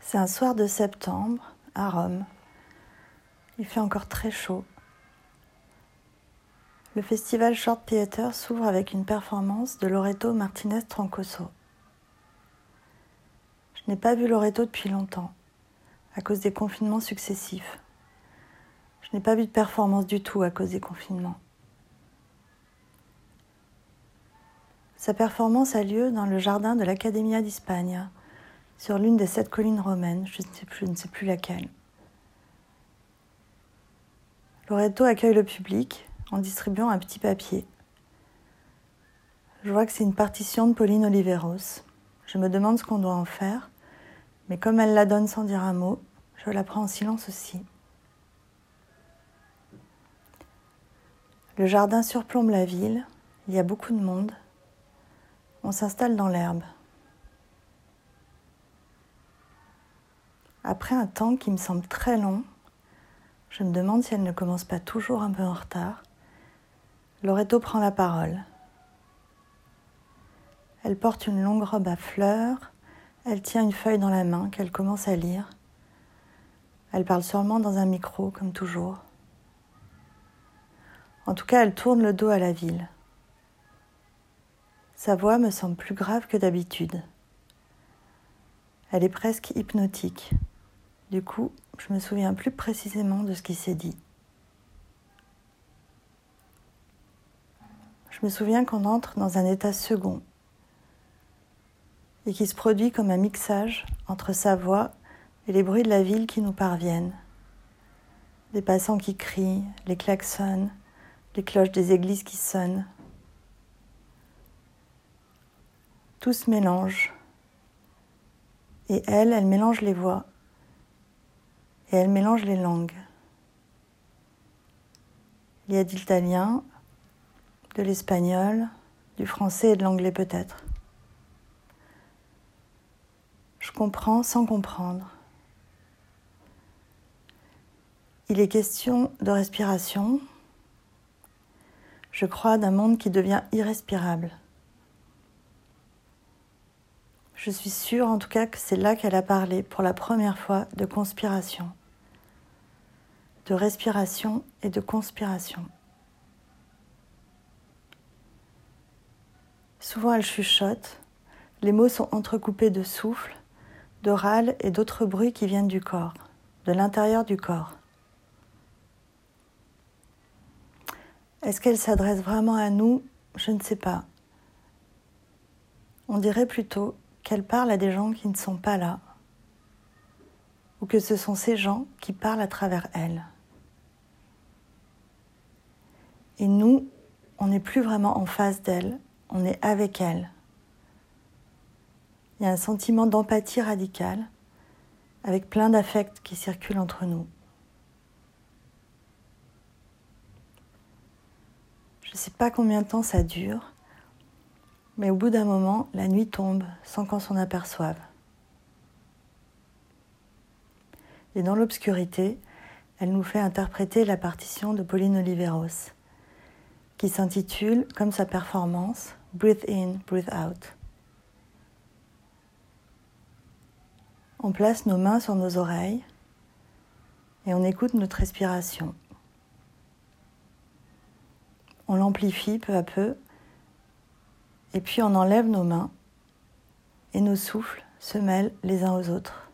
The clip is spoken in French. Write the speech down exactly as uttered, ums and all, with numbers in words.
C'est un soir de septembre, à Rome. Il fait encore très chaud. Le festival Short Theatre s'ouvre avec une performance de Loreto Martinez Troncoso. Je n'ai pas vu Loreto depuis longtemps, à cause des confinements successifs. Je n'ai pas vu de performance du tout à cause des confinements. Sa performance a lieu dans le jardin de l'Accademia di Spagna, sur l'une des sept collines romaines, je ne sais plus, je ne sais plus laquelle. Loreto accueille le public en distribuant un petit papier. Je vois que c'est une partition de Pauline Oliveros. Je me demande ce qu'on doit en faire, mais comme elle la donne sans dire un mot, je la prends en silence aussi. Le jardin surplombe la ville, il y a beaucoup de monde. On s'installe dans l'herbe. Après un temps qui me semble très long, je me demande si elle ne commence pas toujours un peu en retard. Loreto prend la parole. Elle porte une longue robe à fleurs, elle tient une feuille dans la main qu'elle commence à lire. Elle parle sûrement dans un micro, comme toujours. En tout cas, elle tourne le dos à la ville. Sa voix me semble plus grave que d'habitude. Elle est presque hypnotique. Du coup, je me souviens plus précisément de ce qui s'est dit. Je me souviens qu'on entre dans un état second et qui se produit comme un mixage entre sa voix et les bruits de la ville qui nous parviennent. Des passants qui crient, les klaxons, les cloches des églises qui sonnent. Tout se mélange. Et elle, elle mélange les voix. Et elle mélange les langues. Il y a de l'italien, de l'espagnol, du français et de l'anglais peut-être. Je comprends sans comprendre. Il est question de respiration. Je crois d'un monde qui devient irrespirable. Je suis sûre en tout cas que c'est là qu'elle a parlé pour la première fois de conspiration. De respiration et de conspiration. Souvent elle chuchote, les mots sont entrecoupés de souffles, de râles et d'autres bruits qui viennent du corps, de l'intérieur du corps. Est-ce qu'elle s'adresse vraiment à nous ? Je ne sais pas. On dirait plutôt qu'elle parle à des gens qui ne sont pas là, ou que ce sont ces gens qui parlent à travers elle. Et nous, on n'est plus vraiment en face d'elle, on est avec elle. Il y a un sentiment d'empathie radicale, avec plein d'affects qui circulent entre nous. Je ne sais pas combien de temps ça dure, mais au bout d'un moment, la nuit tombe sans qu'on s'en aperçoive. Et dans l'obscurité, elle nous fait interpréter la partition de Pauline Oliveros, qui s'intitule, comme sa performance, « Breathe in, breathe out ». On place nos mains sur nos oreilles et on écoute notre respiration. On l'amplifie peu à peu et puis on enlève nos mains et nos souffles se mêlent les uns aux autres.